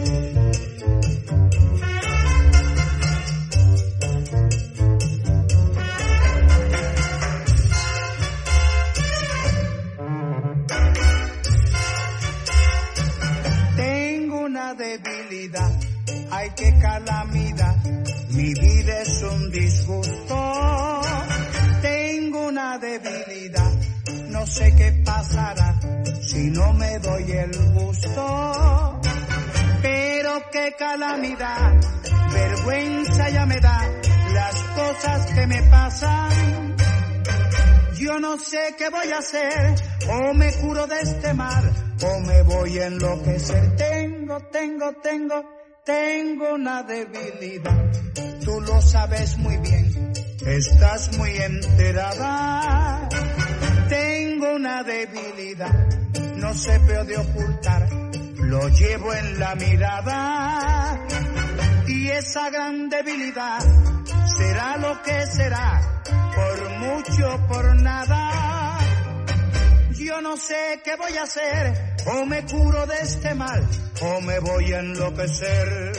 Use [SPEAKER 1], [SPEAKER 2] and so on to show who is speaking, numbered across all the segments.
[SPEAKER 1] Debilidad, ay qué calamidad, mi vida es un disgusto. Tengo una debilidad, no sé qué pasará si no me doy el gusto. Pero qué calamidad, vergüenza ya me da las cosas que me pasan. Yo no sé qué voy a hacer, o me curo de este mal, o me voy a enloquecer. Tengo una debilidad, tú lo sabes muy bien, estás muy enterada. Tengo una debilidad, no se puede ocultar, lo llevo en la mirada. Y esa gran debilidad será lo que será, por mucho, por nada. Yo no sé qué voy a hacer, o me curo de este mal, o me voy a enloquecer.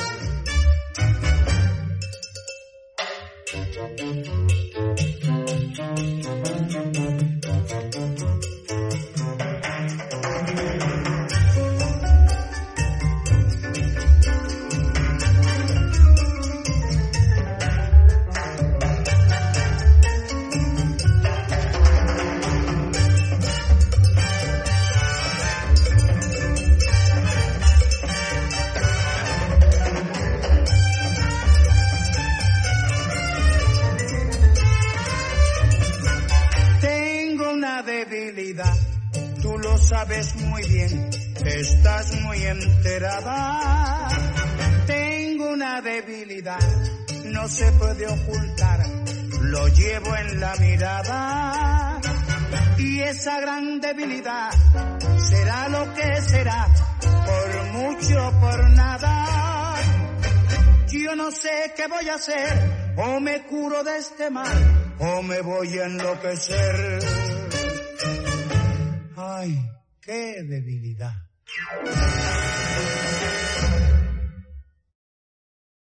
[SPEAKER 1] Debilidad, tú lo sabes muy bien, estás muy enterada. Tengo una debilidad, no se puede ocultar, lo llevo en la mirada. Y esa gran debilidad será lo que será, por mucho, por nada. Yo no sé qué voy a hacer, o me curo de este mal, o me voy a enloquecer. Ay, qué debilidad.